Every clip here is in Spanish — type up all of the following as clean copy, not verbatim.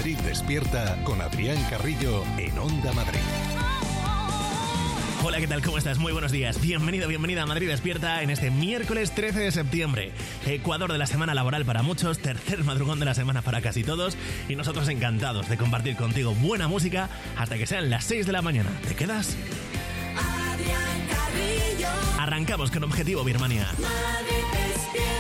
Madrid Despierta con Adrián Carrillo en Onda Madrid. Hola, ¿qué tal? ¿Cómo estás? Muy buenos días. Bienvenido, bienvenida a Madrid Despierta en este miércoles 13 de septiembre. Ecuador de la semana laboral para muchos, tercer madrugón de la semana para casi todos, y nosotros encantados de compartir contigo buena música hasta que sean las 6 de la mañana. ¿Te quedas? Adrián Carrillo. Arrancamos con Objetivo Birmania. Madrid Despierta.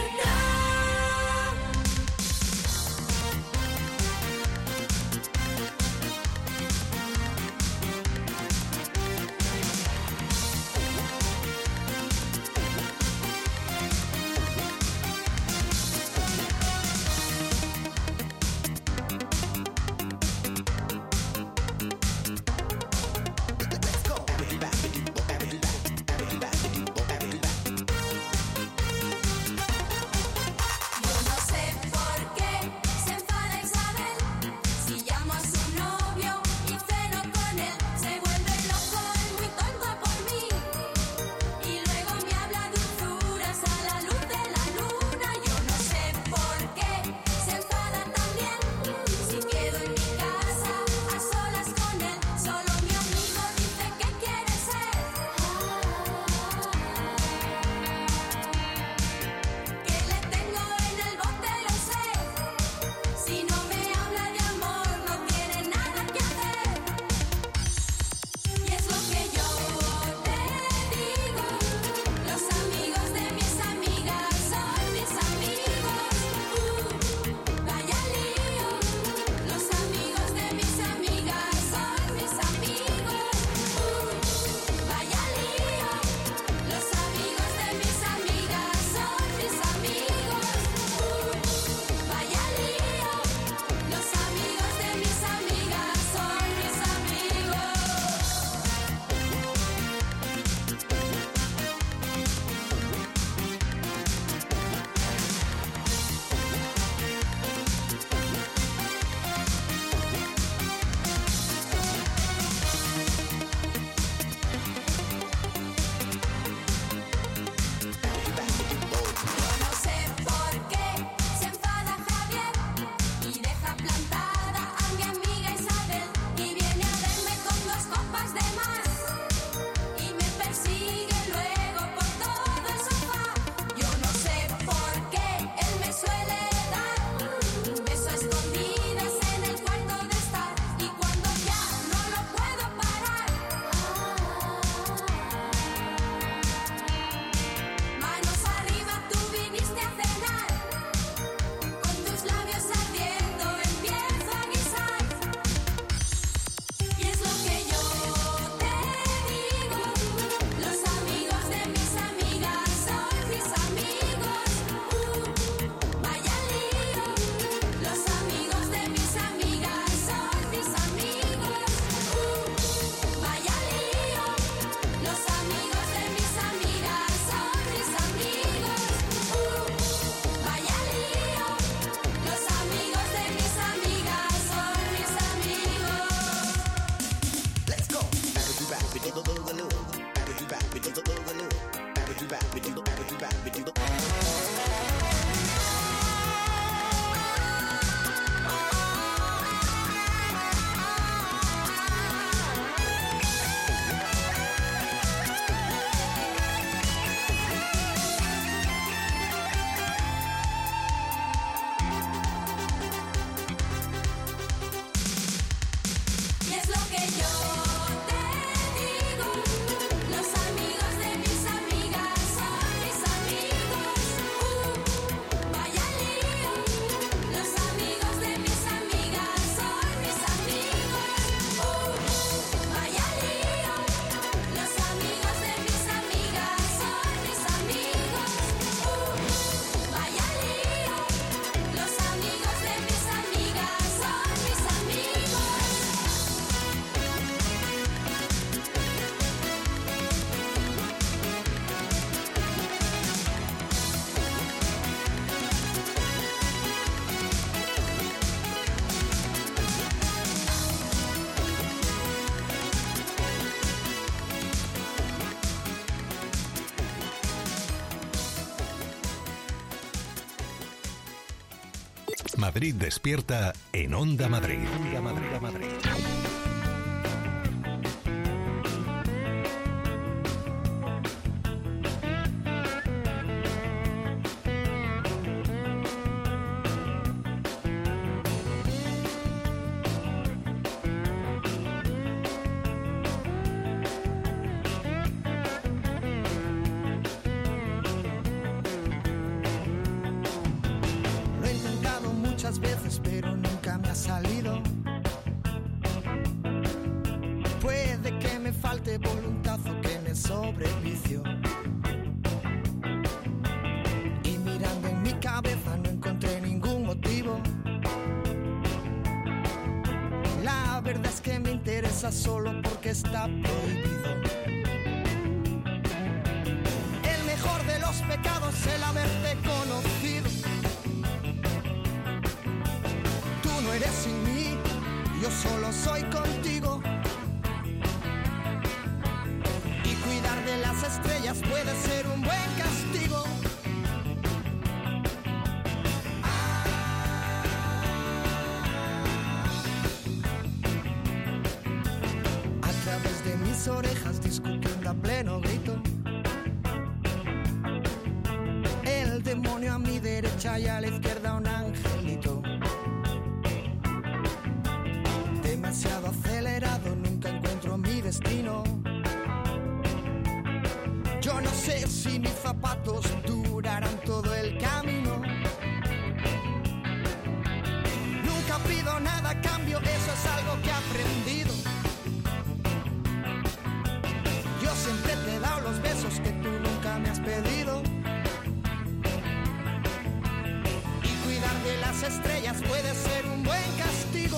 Madrid despierta en Onda Madrid. Onda Madrid, Madrid. Veces, pero nunca me ha salido. Puede que me falte voluntad o que me sobrevicio. Y mirando en mi cabeza no encontré ningún motivo. La verdad es que me interesa solo porque está prohibido. El mejor de los pecados es el haberte conocido. No eres sin mí, yo solo soy contigo. Y cuidar de las estrellas puede ser un buen castigo. A través de mis orejas discutiendo a pleno grito. El demonio a mi derecha y a la izquierda un angelito. Demasiado acelerado, nunca encuentro mi destino. Yo no sé si mis zapatos durarán todo el camino. Nunca pido nada a cambio, eso es algo que he aprendido. Yo siempre te he dado los besos que tú nunca me has pedido. Y cuidar de las estrellas puede ser un buen castigo.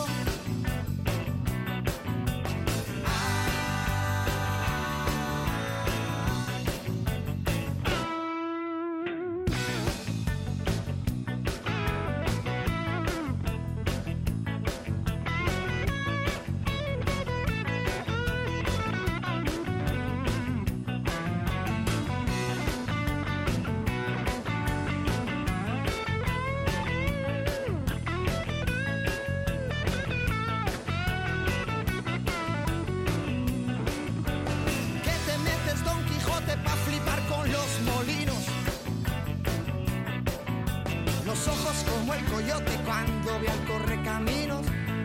Como el coyote cuando ve al correcaminos.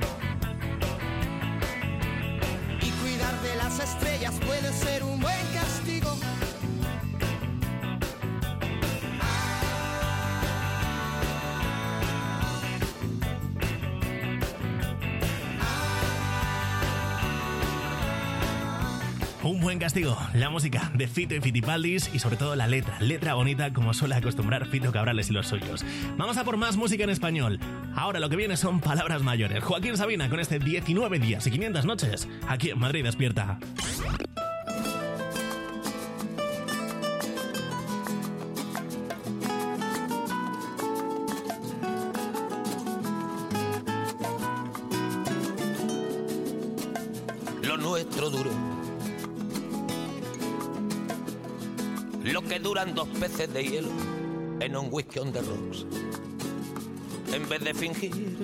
Y cuidar de las estrellas puede ser un buen castigo. Un buen castigo, la música de Fito y Fitipaldis y sobre todo la letra bonita como suele acostumbrar Fito Cabrales y los suyos. Vamos a por más música en español. Ahora lo que viene son palabras mayores. Joaquín Sabina con este 19 días y 500 noches aquí en Madrid Despierta. Lo nuestro duró lo que duran 2 peces de hielo en un whisky on the rocks. En vez de fingir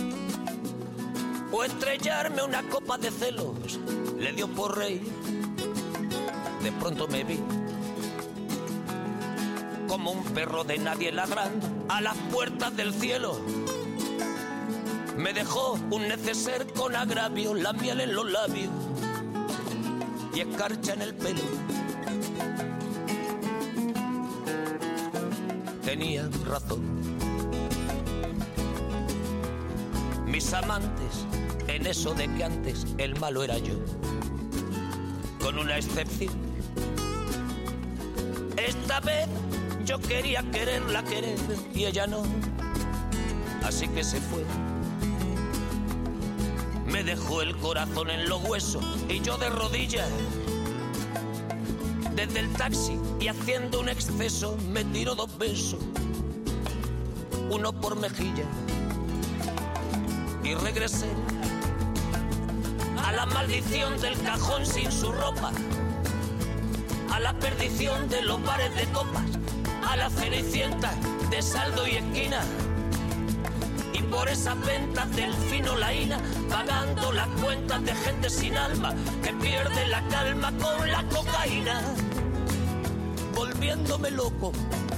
o estrellarme una copa de celos, le dio por reír. De pronto me vi como un perro de nadie ladrando a las puertas del cielo. Me dejó un neceser con agravio, la miel en los labios y escarcha en el pelo. Tenía razón. Mis amantes, en eso de que antes el malo era yo, con una excepción. Esta vez yo quería quererla querer y ella no, así que se fue. Me dejó el corazón en los huesos y yo de rodillas. Desde el taxi y haciendo un exceso me tiró 2 besos, uno por mejilla, y regresé a la maldición del cajón sin su ropa, a la perdición de los bares de copas, a la cenicienta de saldo y esquina. y por esas ventas del fino laína, pagando las cuentas de gente sin alma que pierde la calma con la cocaína, volviéndome loco,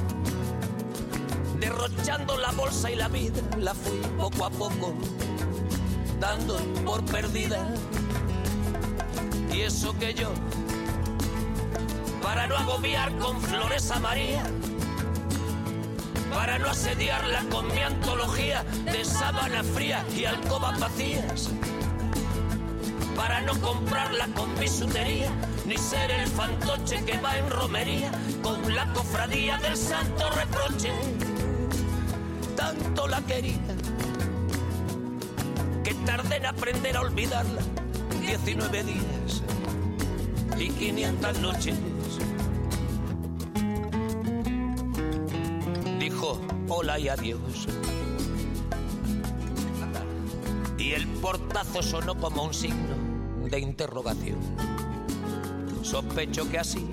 derrochando la bolsa y la vida, la fui poco a poco dando por perdida. Y eso que yo, para no agobiar con flores a María, para no asediarla con mi antología de sábana fría y alcobas vacías, para no comprarla con bisutería, ni ser el fantoche que va en romería con la cofradía del santo reproche. Tanto la quería que tardé en aprender a olvidarla. 19 días y 500 noches. Dijo hola y adiós, y el portazo sonó como un signo de interrogación. Sospecho que así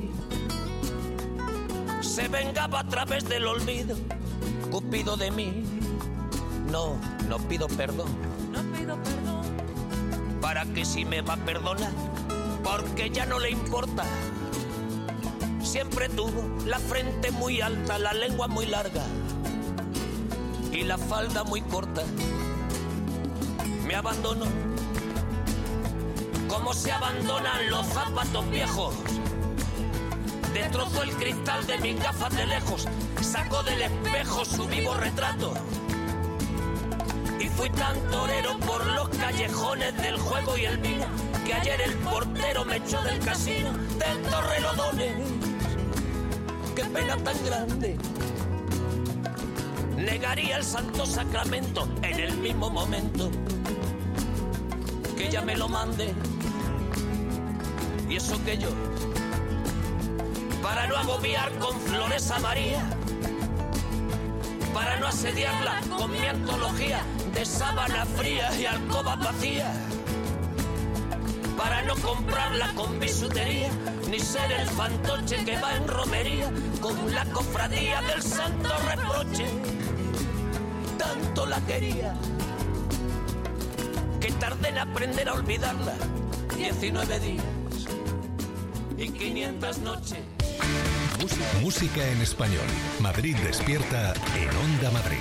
se vengaba a través del olvido Cupido de mí. No pido perdón. No pido perdón. ¿Para que si me va a perdonar? Porque ya no le importa. Siempre tuvo la frente muy alta, la lengua muy larga y la falda muy corta. Me abandonó como se abandonan los zapatos viejos. Destrozó el cristal de mis gafas de lejos, sacó del espejo su vivo retrato. Y fui tan torero por los callejones del juego y el vino, que ayer el portero me echó del casino del Torrelodones. Qué pena tan grande. Negaría el santo sacramento en el mismo momento que ella me lo mande. Y eso que yo, para no agobiar con flores a María, para no asediarla con mi antología de sábana fría y alcobas vacías, para no comprarla con bisutería, ni ser el fantoche que va en romería con la cofradía del santo reproche. Tanto la quería que tardé en aprender a olvidarla. 19 días y 500 noches. Música en español. Madrid despierta en Onda Madrid.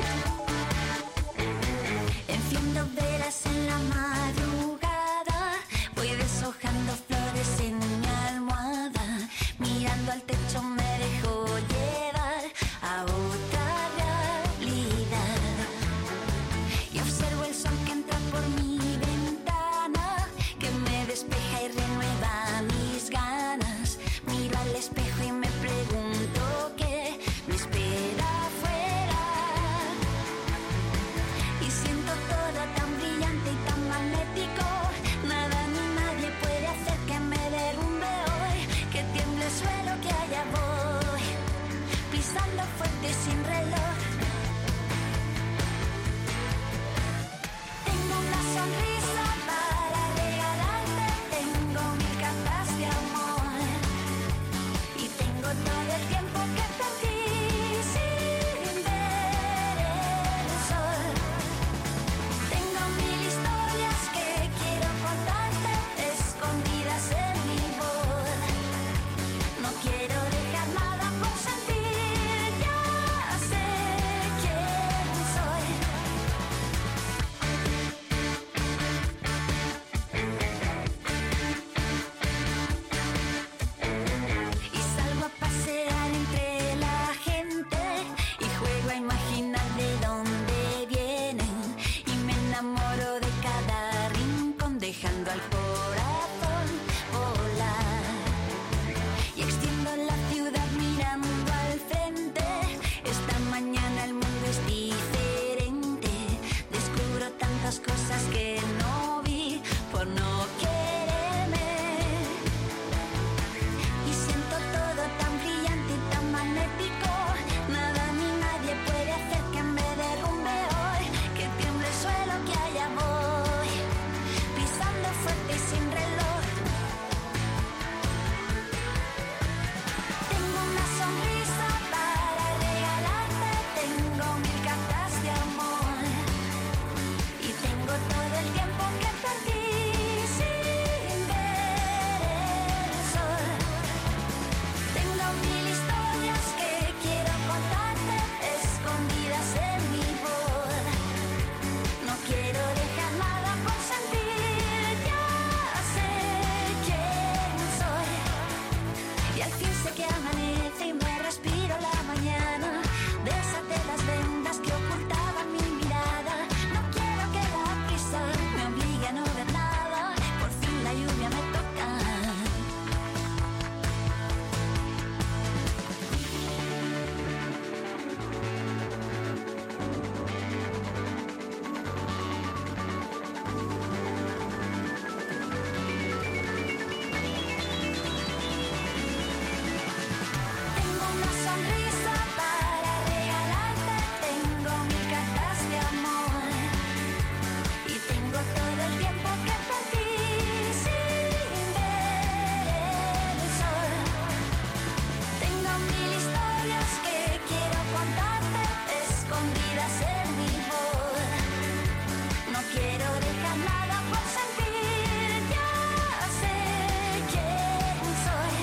Enciendo velas en la madrugada, voy deshojando flores en mi almohada, mirando al techo me dejo llevar a otra realidad. Y observo el sol que entra por mi ventana, que me despeja y renueva mis ganas. Miro al espejo y me pregunto qué me espera afuera. vida ser mi voz. No quiero dejar nada por sentir, ya sé quién soy.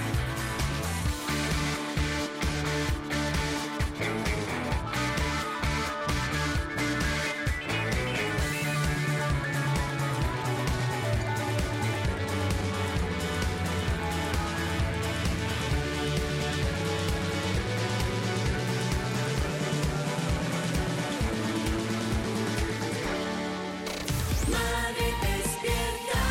Madrid despierta.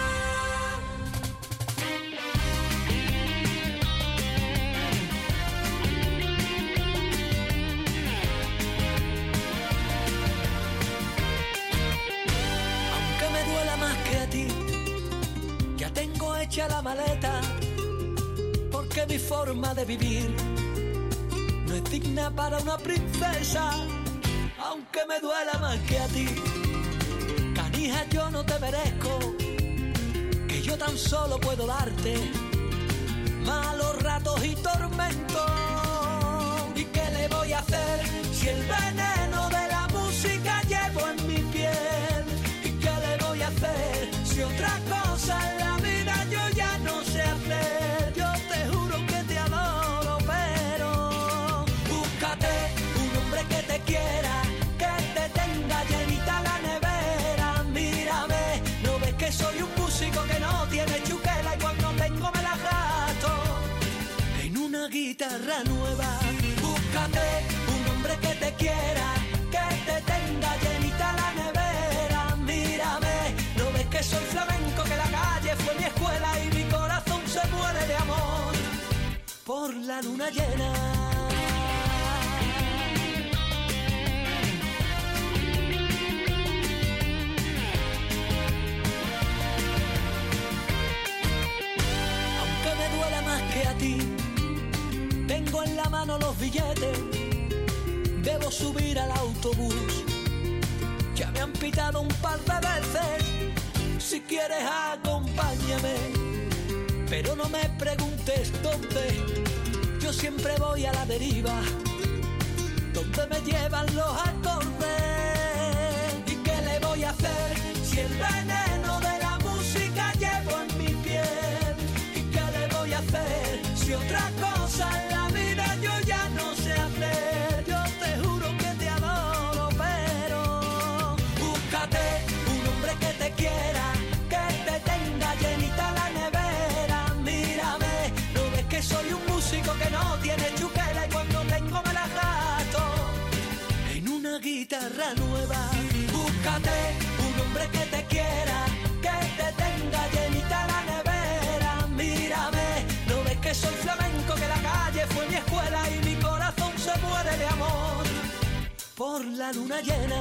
Aunque me duela más que a ti, ya tengo hecha la maleta, porque mi forma de vivir no es digna para una princesa. Aunque me duela más que a ti, canija, yo no te merezco, que yo tan solo puedo darte malos ratos y tormentos. ¿Y qué le voy a hacer si el veneno de la música llevo en mi piel? ¿Y qué le voy a hacer si otra cosa en la vida yo ya no sé hacer? Yo te juro que te adoro, pero búscate un hombre que te quiera, que te tenga llenita la nevera. Mírame, ¿no ves que soy un músico que no tiene chuquela y cuando tengo me la gasto en una guitarra nueva? Búscate un hombre que te quiera, que te tenga llenita la nevera. Mírame, ¿no ves que soy flamenco, que la calle fue mi escuela y mi corazón se muere de amor por la luna llena? Aunque me duela más que a ti, tengo en la mano los billetes, debo subir al autobús. Ya me han pitado un par de veces, si quieres acompáñame, pero no me preguntes dónde, yo siempre voy a la deriva, donde me llevan los acordes. ¿Y qué le voy a hacer si el veneno de la música llevo en mi piel? ¿Y qué le voy a hacer si otra cosa en la vida yo ya no sé hacer? Yo te juro que te adoro, pero búscate un hombre que te quiera, que te tenga llenita la nevera. Mírame, ¿no ves que soy un músico que no tiene chuquela y cuando tengo me la gasto en una guitarra nueva? Búscate un hombre que te quiera, que te tenga llenita la nevera. Mírame, ¿no ves que soy flamenco, que la calle fue mi escuela y mi corazón se muere de amor por la luna llena?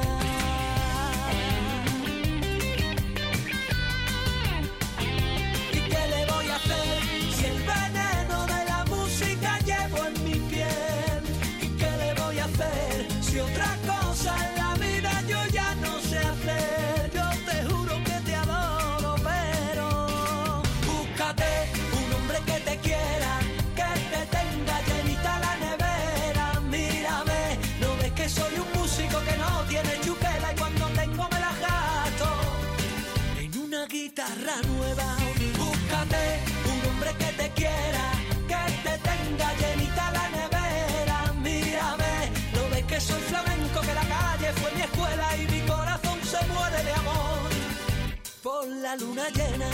¿Y qué le voy a hacer si el veneno de la música llevo en mi piel? ¿Y qué le voy a hacer si otra cosa en la vida yo ya no sé hacer? Yo te juro que te adoro, pero búscate un hombre que te quiera, que te tenga llenita la nevera. Mírame, ¿no ves que soy un músico que no tiene chuquela y cuando tengo me la gasto en una guitarra nueva? Búscate un hombre que te quiera, que te tenga llenita la nevera. Mírame, ¿no ves que soy flamenco, que la calle fue mi escuela y mi corazón se muere de amor por la luna llena?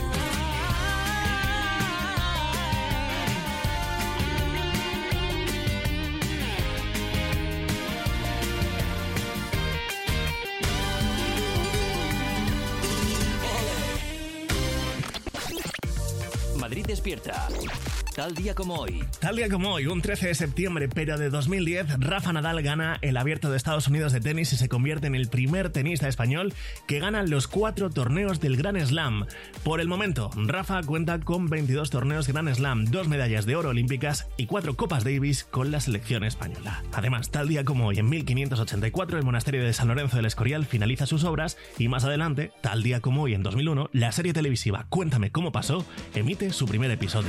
Madrid despierta. Tal día como hoy. Tal día como hoy, un 13 de septiembre, pero de 2010, Rafa Nadal gana el Abierto de Estados Unidos de tenis y se convierte en el primer tenista español que gana los 4 torneos del Grand Slam. Por el momento, Rafa cuenta con 22 torneos Grand Slam, 2 medallas de oro olímpicas y 4 Copas Davis con la selección española. Además, tal día como hoy, en 1584, el monasterio de San Lorenzo del Escorial finaliza sus obras y más adelante, tal día como hoy, en 2001, la serie televisiva Cuéntame cómo pasó emite su primer episodio.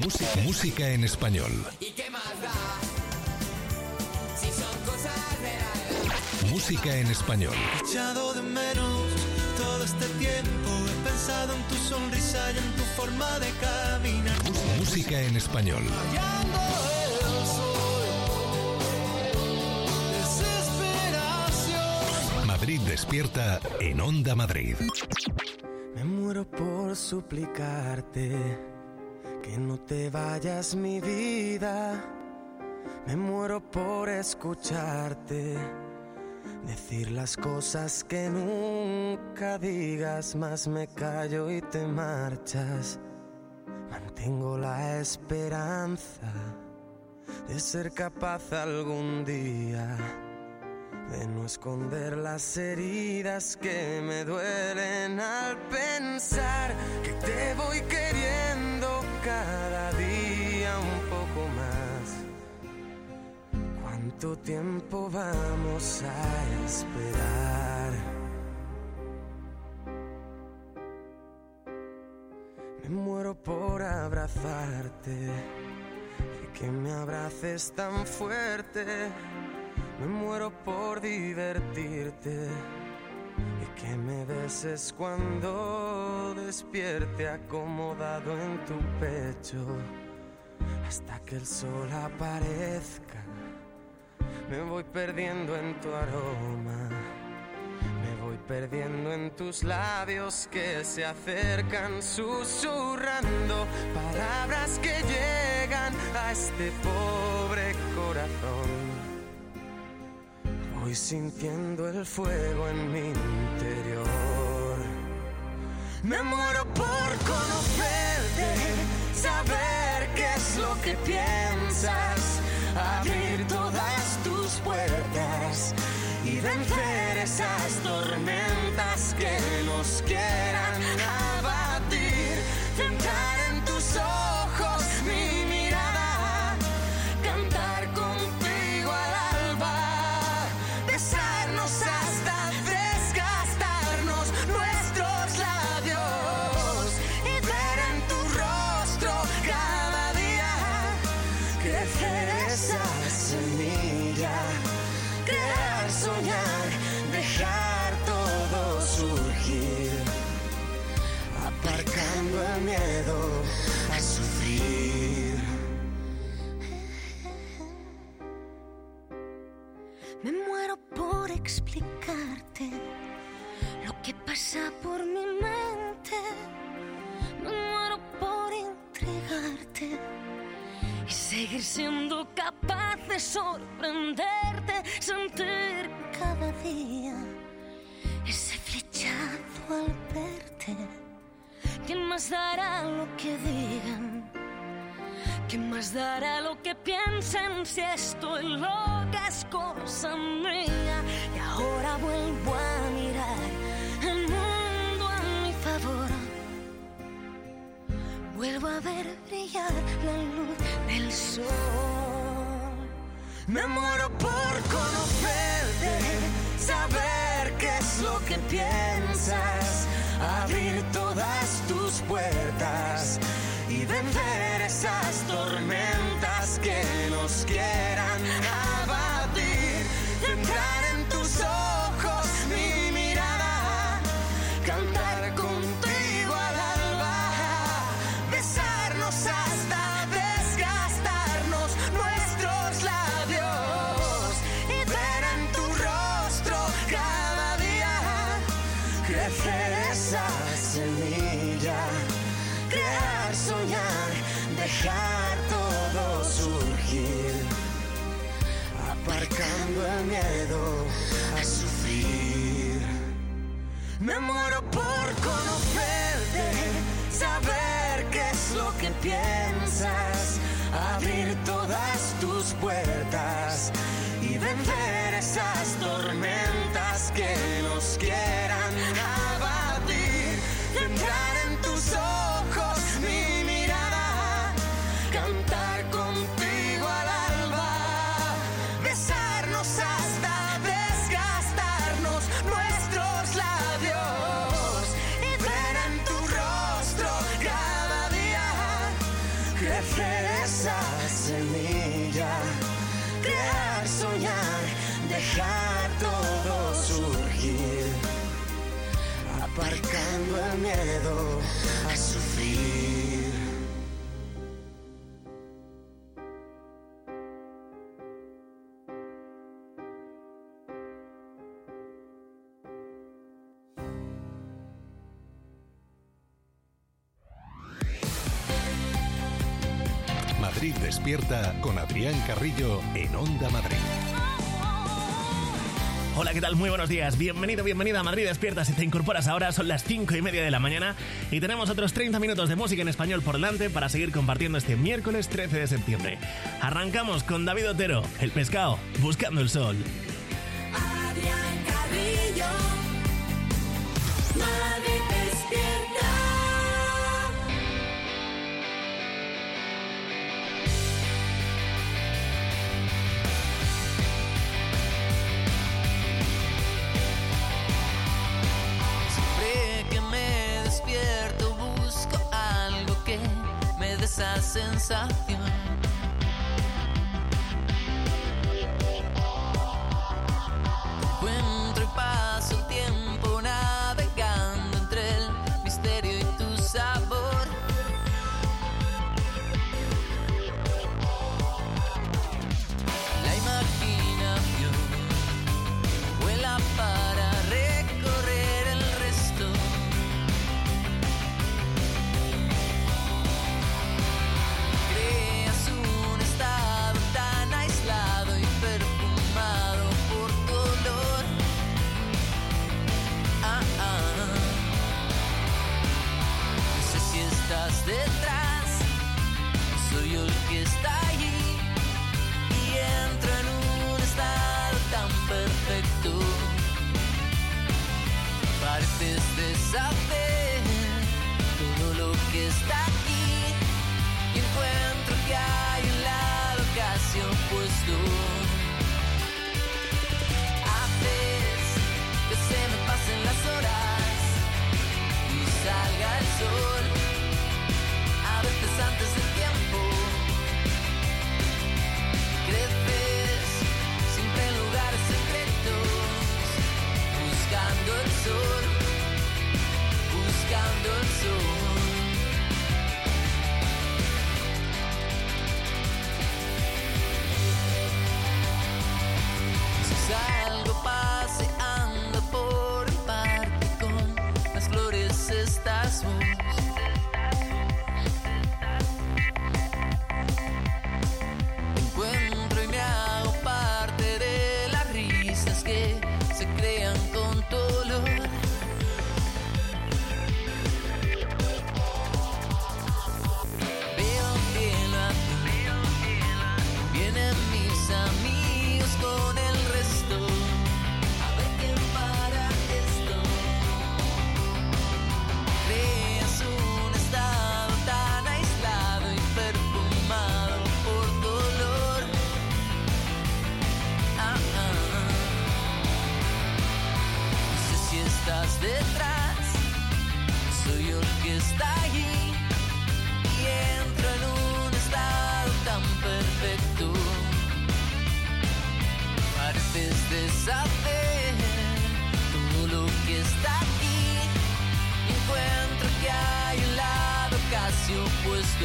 Música en español. ¿Y qué más da? Si son cosas de la... Música en español. He echado de menos todo este tiempo. He pensado en tu sonrisa y en tu forma de caminar. Música en español. Rayando el sol. Desesperación. Madrid despierta en Onda Madrid. Me muero por suplicarte que no te vayas, mi vida. Me muero por escucharte decir las cosas que nunca digas, más me callo y te marchas. Mantengo la esperanza de ser capaz algún día de no esconder las heridas que me duelen al pensar que te voy queriendo cada día un poco más. ¿Cuánto tiempo vamos a esperar? Me muero por abrazarte y que me abraces tan fuerte. Me muero por divertirte y que me beses cuando despierte acomodado en tu pecho hasta que el sol aparezca. Me voy perdiendo en tu aroma, me voy perdiendo en tus labios que se acercan susurrando palabras que llegan a este pobre corazón. Voy sintiendo el fuego en mi interior. Me muero por conocerte, saber qué es lo que piensas, abrir todas tus puertas y vencer esas tormentas que nos quieran abatir. Centrar en tus ojos mi mirada, cantar contigo al alba, besarnos hasta desgastarnos nuestros labios y ver en tu rostro cada día crecer esa semilla, crear, soñar, dejar todo surgir, aparcando el miedo a sufrir. Me muero por explicarte lo que pasa por mi mente. Me muero por entregarte y seguir siendo capaz de sorprenderte, sentir cada día ese flechazo al verte. ¿Quién más dará lo que digan? ¿Quién más dará lo que piensen si estoy loca es cosa mía? Y ahora vuelvo a mirar el mundo a mi favor. Vuelvo a ver brillar la luz del sol. Me muero por conocerte, saber qué es lo que piensas, abrir todas tus puertas y vencer esas tormentas que nos quieran abatir. Centrar en tus ojos mi mirada, cantar contigo al alba, besarnos hasta desgastarnos nuestros labios y ver en tu rostro cada día crecer esa semilla, crear, soñar, dejar todo surgir, aparcando el miedo a sufrir. Me muero por conocerte, saber qué es lo que piensas, abrir todas tus puertas y vencer esas tormentas que nos quieran abatir. Centrar en tus ojos mi mirada, cantar contigo al alba, besarnos hasta desgastarnos nuestros labios y ver en tu rostro cada día crecer esa semilla, crear, soñar, dejar todo surgir, aparcando el miedo a sufrir. Madrid Despierta con Adrián Carrillo en Onda Madrid. Hola, ¿qué tal? Muy buenos días. Bienvenido, bienvenida a Madrid Despierta. Si te incorporas ahora, son las 5:30 de la mañana y tenemos otros 30 minutos de música en español por delante para seguir compartiendo este miércoles 13 de septiembre. Arrancamos con David Otero, El Pescado, Buscando el Sol. Adrián Carrillo, Madrid Despierta. Esa sensación encuentro y paso el tiempo navegando entre el misterio y tu sabor. La imaginación vuela para recorrer el resto. Detrás, soy yo el que está allí y entro en un estado tan perfecto. Pareces deshacer todo lo que está aquí y encuentro que hay un lado casi opuesto. Haces que se me pasen las horas y salga el sol. A veces antes del tiempo creces siempre en lugares secretos, buscando el sol, buscando el sol. Si salgo paseando por el parque con las flores estás vos. Detrás, soy yo el que está allí y entro en un estado tan perfecto. Pareces deshacer todo lo que está aquí y encuentro que hay un lado casi opuesto.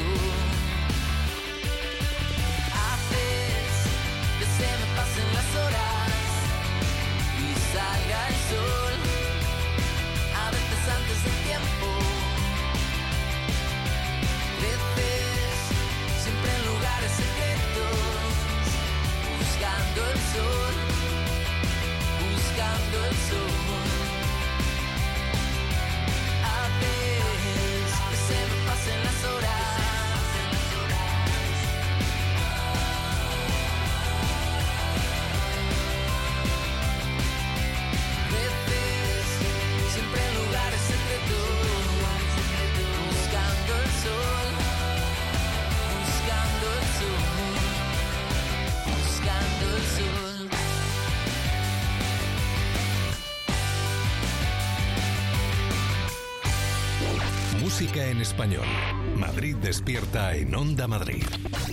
Haces que se me pasen las horas y salga el sol. Antes del tiempo creces siempre en lugares secretos, buscando el sol, buscando el sol. A veces que se me pasen las horas en español. Madrid despierta en Onda Madrid.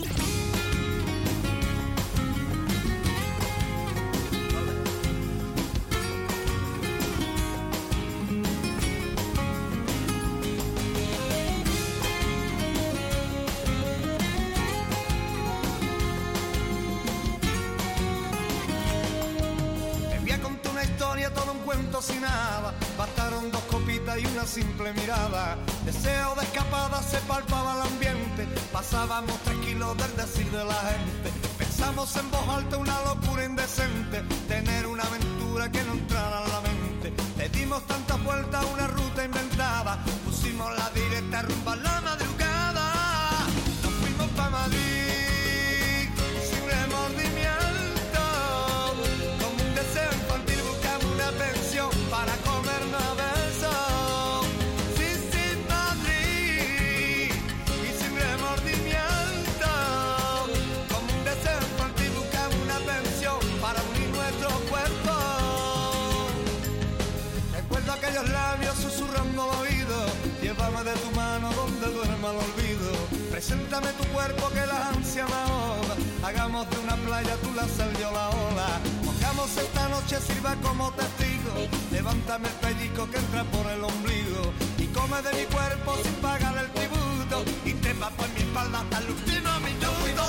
Sin nada, bastaron 2 copitas y una simple mirada. Deseo de escapada, se palpaba el ambiente. Pasábamos tranquilos del decir de la gente. Pensamos en voz alta una locura indecente, tener una aventura que no entrara en la mente. Le dimos tantas vueltas a una ruta inventada, pusimos la directa rumbo a la madrugada. Nos fuimos pa' Madrid sin remordimiento, como un deseo infantil buscamos una pensión para comernos a besos. Sí, sí, Madrid, y sin remordimiento, como un deseo infantil buscamos una pensión para unir nuestros cuerpos. Recuerdo aquellos labios susurrando al oído, llévame de tu mano donde duerma el olvido. Preséntame tu cuerpo que la ansia me ahoga, hagamos de una playa tú la sal yo la ola. Mojamos esta noche, sirva como testigo, levántame el pellizco que entra por el ombligo y come de mi cuerpo sin pagar el tributo y trepa por mi espalda hasta el último minuto.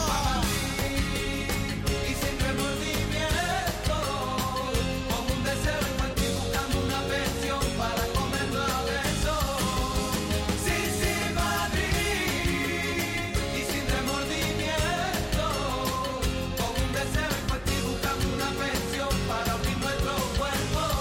Y sin remordimiento, como un deseo infantil buscando una pensión para comernos a besos. Sí, sí, Madrid, y sin remordimiento, como un deseo infantil buscando una pensión para unir nuestros cuerpos.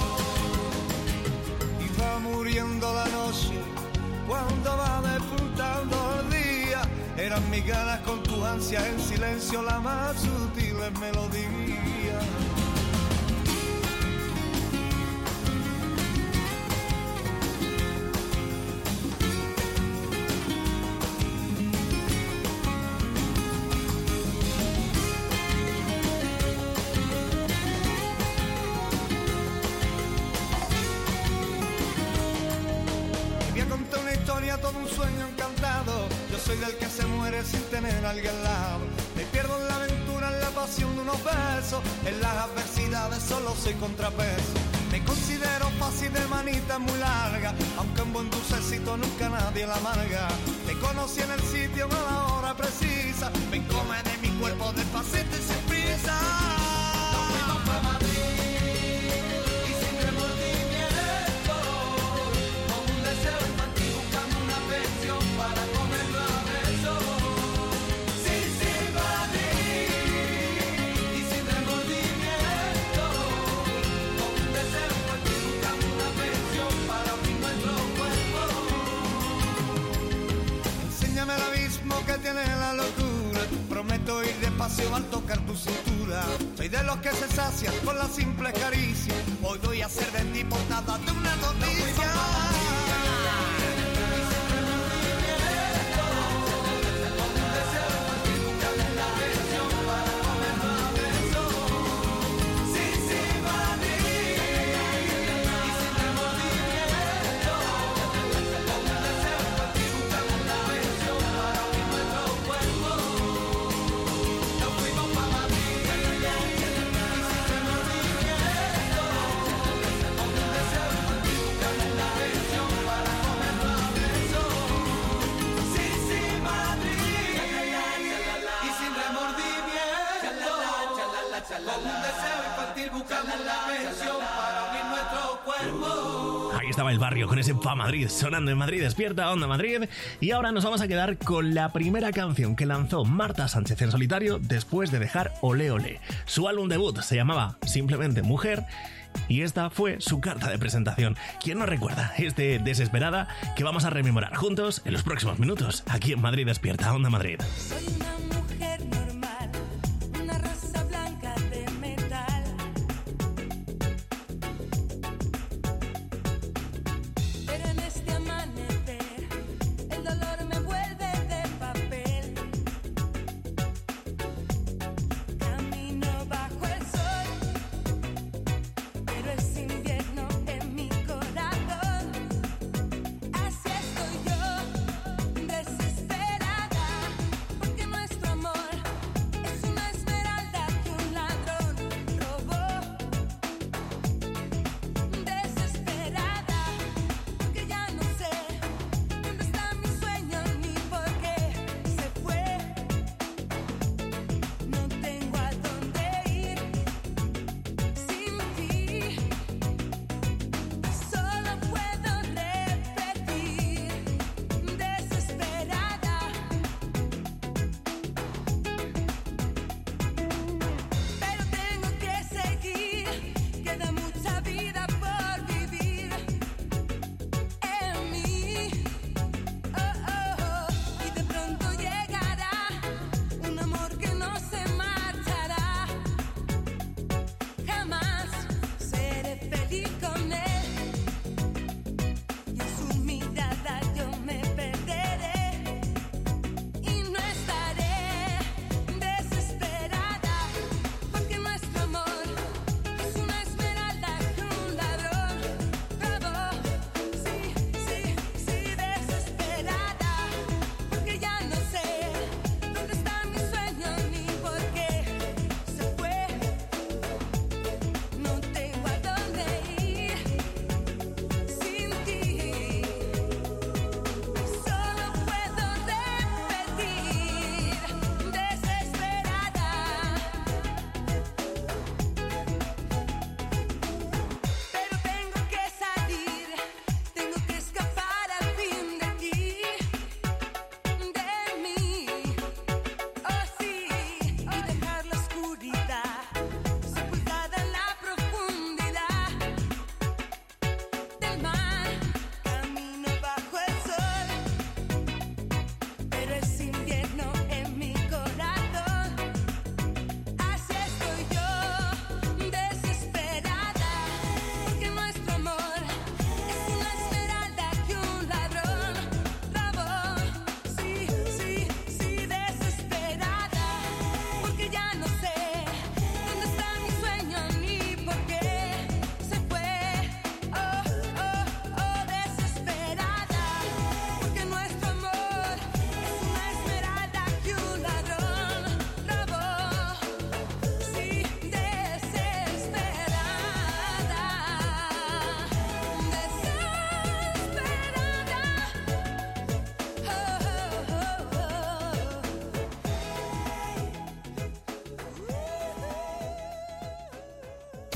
Y va muriendo la noche cuando va despuntando el día. Eran mis ganas con tu ansia en silencio, la más sutil melodía. Voy a contar una historia, todo un sueño encantado. Yo soy del que se muere sin tener a alguien al lado. Me pierdo en la aventura, en la pasión de unos besos. En las adversidades solo soy contrapeso. Me considero fácil de manita muy larga, aunque un buen dulcecito nunca nadie la amarga. Te conocí en el sitio a la hora precisa. Ven, come de mi cuerpo despacito y sin prisa. Nos fuimos pa' Madrid y sin remordimiento, como un deseo infantil buscando una pensión para comerlo a besos. Sí, sí, Madrid, y sin remordimiento, como un deseo infantil buscando una pensión para unir nuestros cuerpos. Enséñame el abismo que tiene la locura, prometo ir despacio al tocar tu cintura. Soy de los que se sacian con la simple caricia. Hoy voy a ser de ti portada de una noticia. Ahí estaba el barrio con ese Pa' Madrid sonando en Madrid despierta, Onda Madrid. Y ahora nos vamos a quedar con la primera canción que lanzó Marta Sánchez en solitario después de dejar Olé Olé. Su álbum debut se llamaba simplemente Mujer y esta fue su carta de presentación. ¿Quién nos recuerda este Desesperada que vamos a rememorar juntos en los próximos minutos aquí en Madrid despierta, Onda Madrid? Soy una mujer normal, una raza blanca de metal. Pero en este amanecer, el dolor me vuelve de papel. Camino bajo el sol, pero es invierno en mi corazón. Así estoy yo.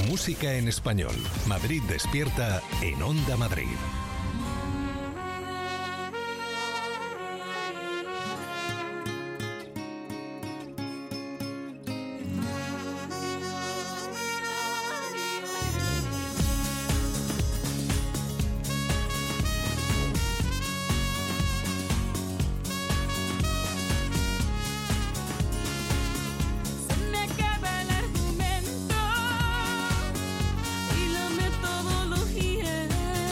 Música en español. Madrid Despierta en Onda Madrid. Y la metodología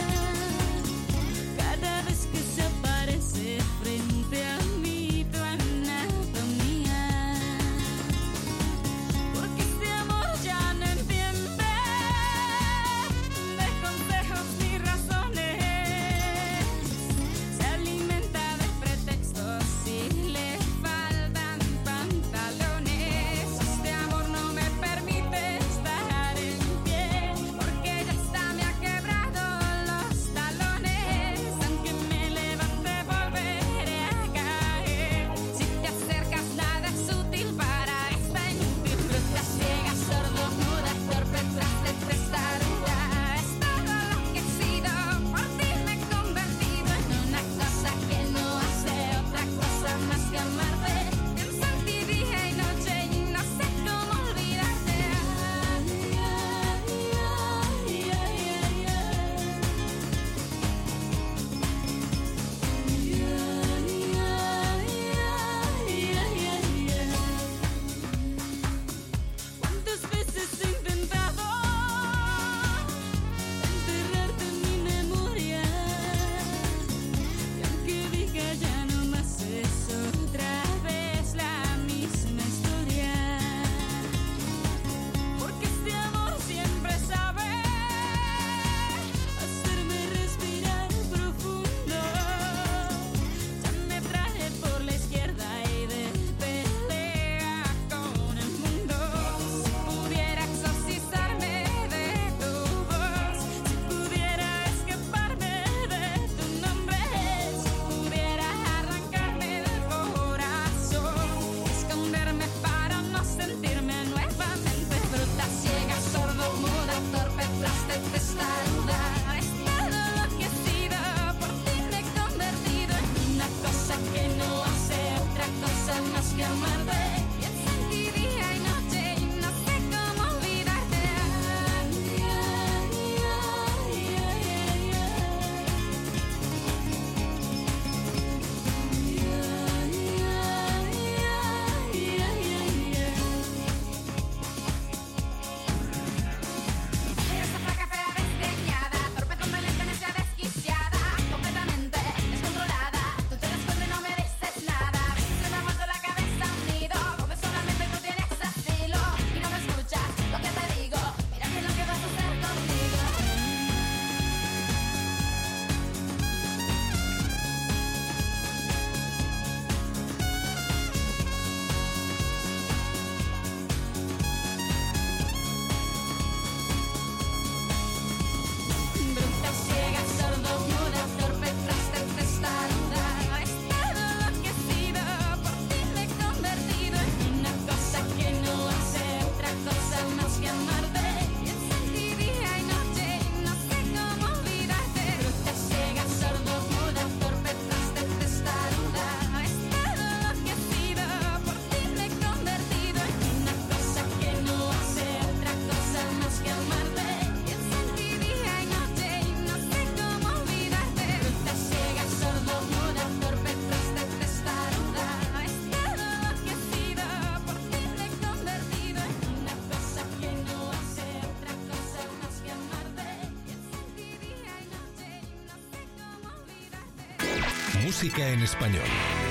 Música en español.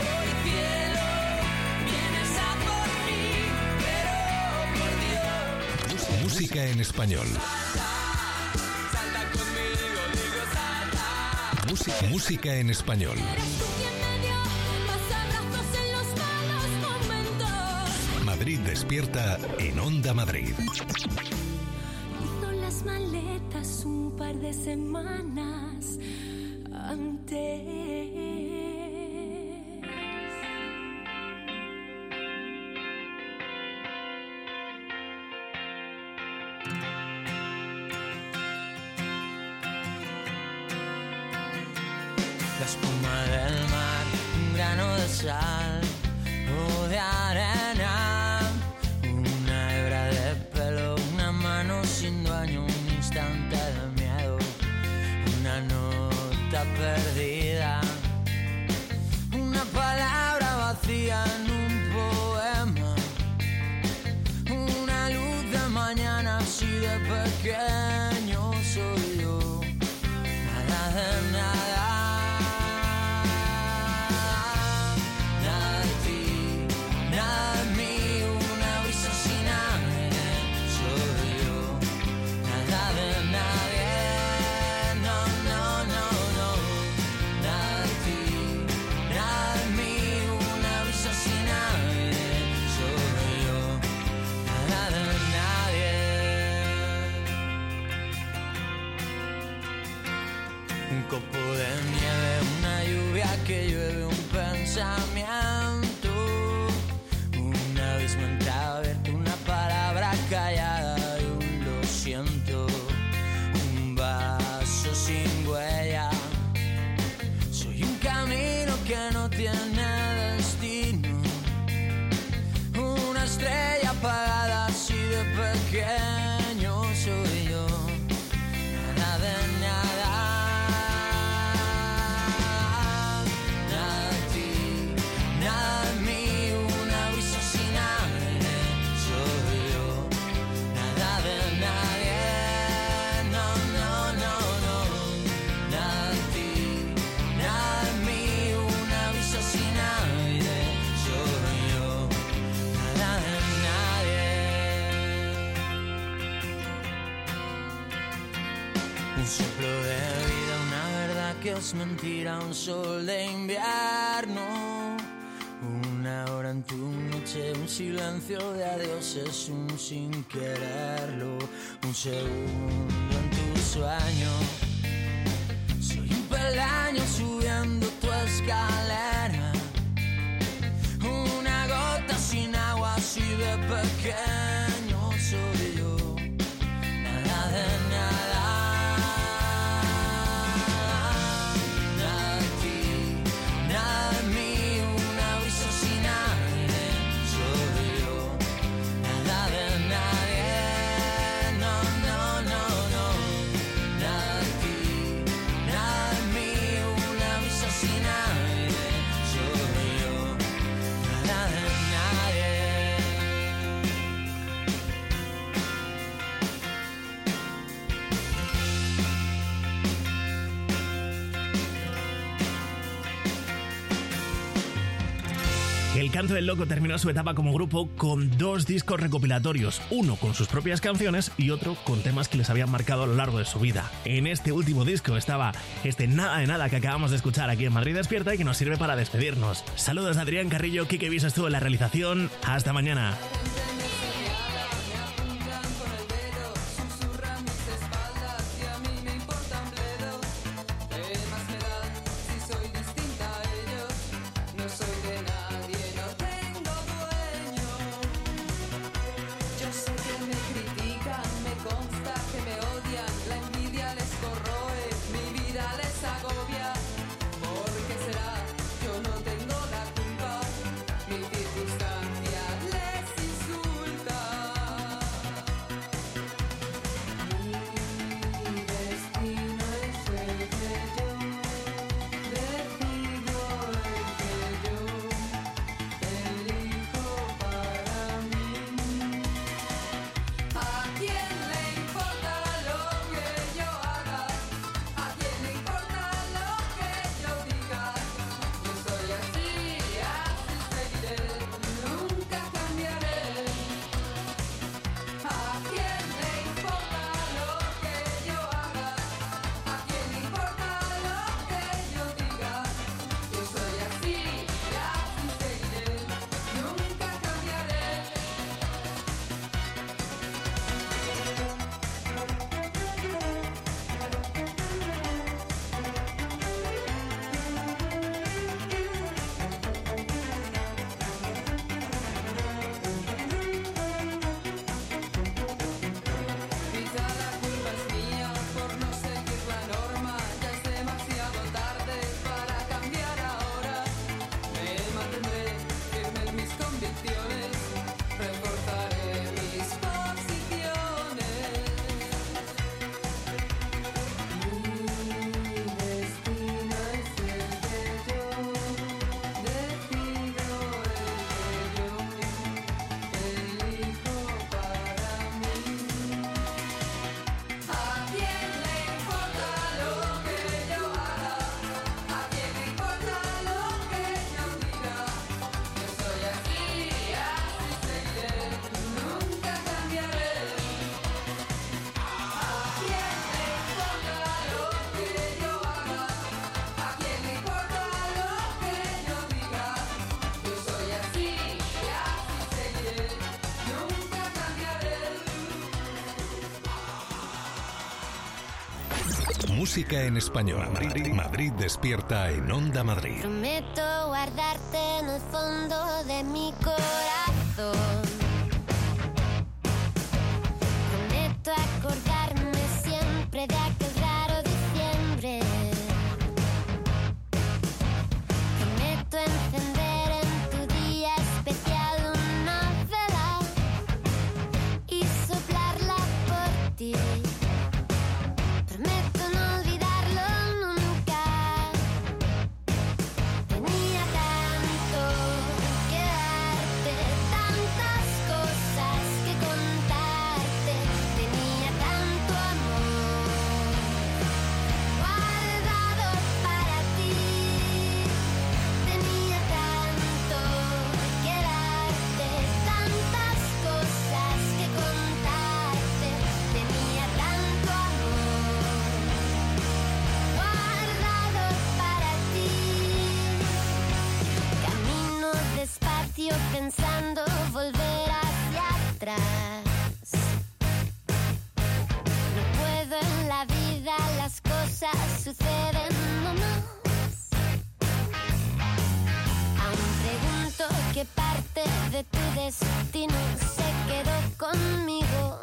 Música en español. Música en español. Madrid Despierta en Onda Madrid. Hizo las maletas un par de semanas antes. pequeño soy yo, nada de nada. Nada de ti, nada de mí, una brisa sin aire soy yo, nada de nadie. No, no, no, no. Nada de ti, nada de mí, una brisa sin aire soy yo, nada de nadie. Un copo de nieve, una lluvia que llueve, un pensamiento. Una vez me entraba a verte, una palabra callada y un lo siento. Un vaso sin huella. Soy un camino que no tiene destino. Una estrella apagada, así de pequeño soy yo. Nada de nada. Nada de ti, nada de mí, una brisa sin aire soy yo. Nada de nadie. No, no, no, no. Nada de ti, nada de mí, una brisa sin aire soy yo. Nada de nadie. Un soplo de vida, una verdad que es mentira, un sol de invierno. Una hora en tu noche, un silencio de adiós, es un sin quererlo. Un segundo en tu sueño. Soy un peldaño subiendo tu escalera. Una gota sin agua, así de pequeño soy yo. Nada de nada. Nada de ti, nada de mí, una brisa sin aire soy yo. Nada de nadie. No, no, no, no. Nada de ti, nada de mí, una brisa sin aire soy yo. Nada de nadie. El Canto del Loco terminó su etapa como grupo con 2 discos recopilatorios, uno con sus propias canciones y otro con temas que les habían marcado a lo largo de su vida. En este último disco estaba este Nada de Nada que acabamos de escuchar aquí en Madrid Despierta y que nos sirve para despedirnos. Saludos de Adrián Carrillo, Quique Viso estuvo en la realización. Hasta mañana. Yo no tengo la culpa, mi circunstancia les Música en español. Madrid despierta en Onda Madrid. Prometo guardarte en el fondo de mi corazón. Prometo acordarme siempre de aquel raro diciembre. Prometo encender en tu día especial una vela y soplarla por ti. Prometo no olvidarlo nunca. Tenía tanto que darte, tantas cosas que contarte. Tenía tanto amor guardado para ti. Tenía tanto que darte, tantas cosas que contarte. Tenía tanto amor guardado para ti. Camino despacio pensando volver hacia atrás. No puedo en la vida, las cosas suceden nomás. Aún pregunto qué parte de tu destino se quedó conmigo.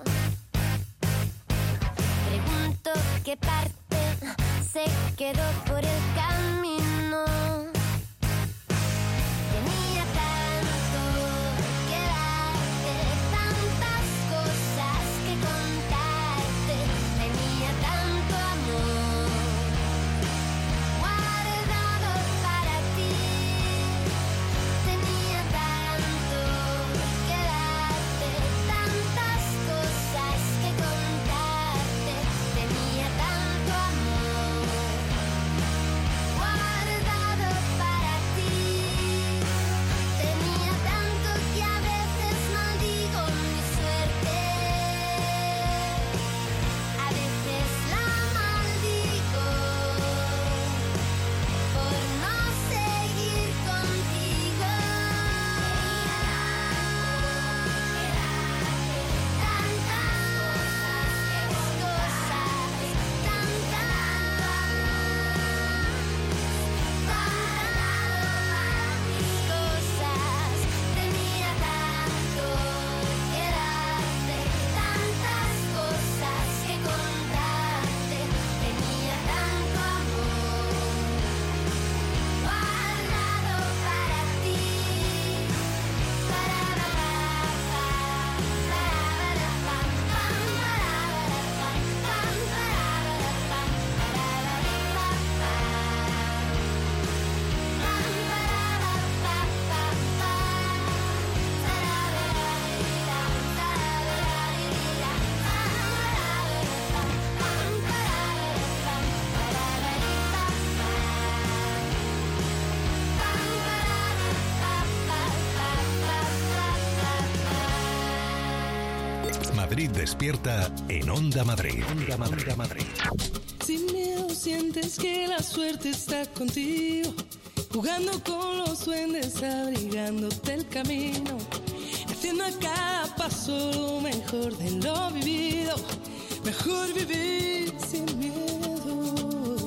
Pregunto qué parte se quedó por el camino. Tenía tanto que darte, tantas cosas que contarte. Tenía tanto amor guardado para ti. Tenía tanto que darte, tantas cosas que contarte. Tenía tanto amor guardado para ti. Tenía tanto que a veces maldigo mi suerte. A veces la maldigo por no seguir contigo. Tantas cosas, cosas. Tenía tanto que darte, tantas cosas que contarte. Tenía tanto amor guardado para ti. Madrid despierta en Onda Madrid. Onda Madrid. Sin miedo sientes que la suerte está contigo, jugando con los duendes, abrigándote el camino, haciendo a cada paso lo mejor de lo vivido. Mejor vivir sin miedo,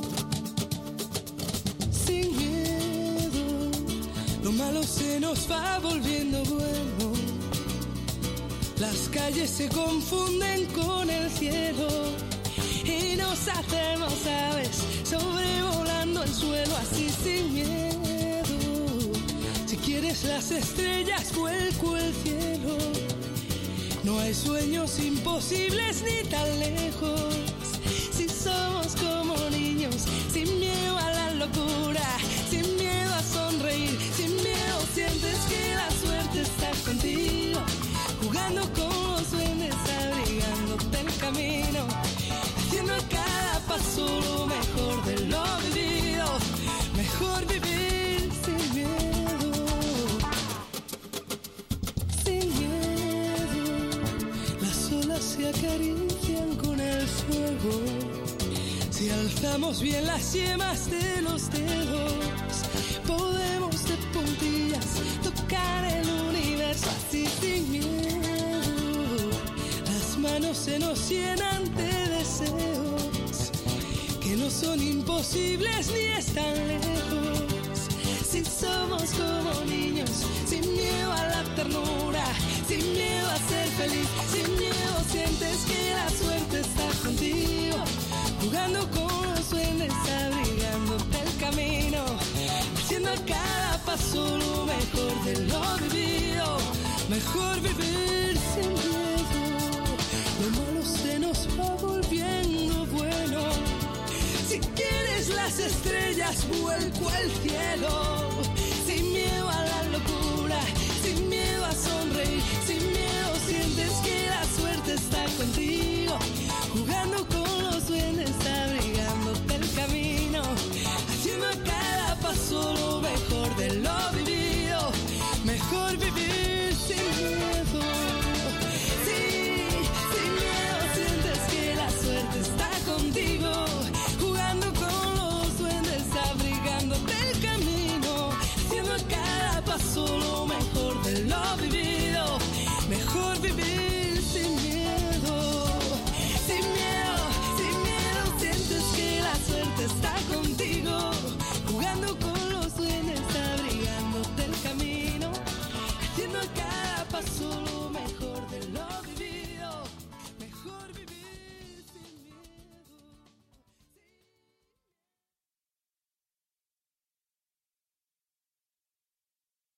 sin miedo. Lo malo se nos va volviendo bueno. Las calles se confunden con el cielo y nos hacemos aves sobrevolando el suelo así sin miedo. Si quieres las estrellas, vuelco el cielo. No hay sueños imposibles ni tan lejos. Si somos como niños, sin miedo a la locura, sin miedo a sonreír, sin miedo sientes que la suerte está contigo, jugando con los duendes, abrigándote el camino, haciendo a cada paso lo mejor de lo vivido. Mejor vivir sin miedo, sin miedo. Las olas se acarician con el fuego. Si alzamos bien las yemas de los dedos, podemos de puntillas tocar el universo así sin miedo. Las manos se nos llenan de deseos que nos no son imposibles ni están lejos. Si somos como niños, sin miedo a la ternura, sin miedo a ser feliz, sin miedo sientes que la suerte está contigo, jugando con los duendes, abrigándote el camino, haciendo a cada paso lo mejor de lo vivido, mejor vivir sin miedo. Lo malo se nos va volviendo bueno. Si quieres las estrellas, vuelco al cielo.